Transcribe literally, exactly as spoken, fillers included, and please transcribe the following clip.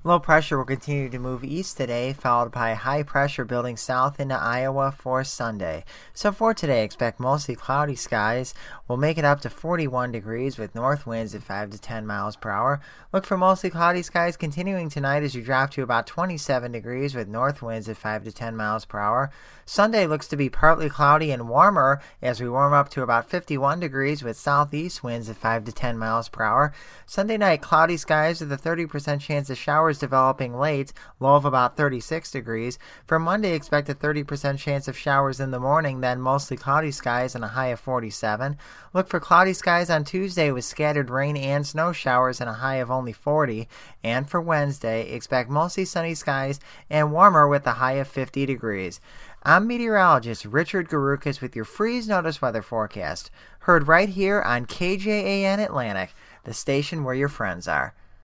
Low pressure will continue to move east today, followed by high pressure building south into Iowa for Sunday. So for today, expect mostly cloudy skies. We'll make it up to forty-one degrees with north winds at five to ten miles per hour. Look for mostly cloudy skies continuing tonight as you drop to about twenty-seven degrees with north winds at five to ten miles per hour. Sunday looks to be partly cloudy and warmer as we warm up to about fifty-one degrees with southeast winds at five to ten miles per hour. Sunday night, cloudy skies with a thirty percent chance of showers developing late, low of about thirty-six degrees. For Monday, expect a thirty percent chance of showers in the morning, then mostly cloudy skies and a high of forty-seven. Look for cloudy skies on Tuesday with scattered rain and snow showers and a high of only forty. And for Wednesday, expect mostly sunny skies and warmer with a high of fifty degrees. I'm meteorologist Richard Garukas with your Freeze Notice weather forecast, heard right here on K J A N Atlantic, the station where your friends are.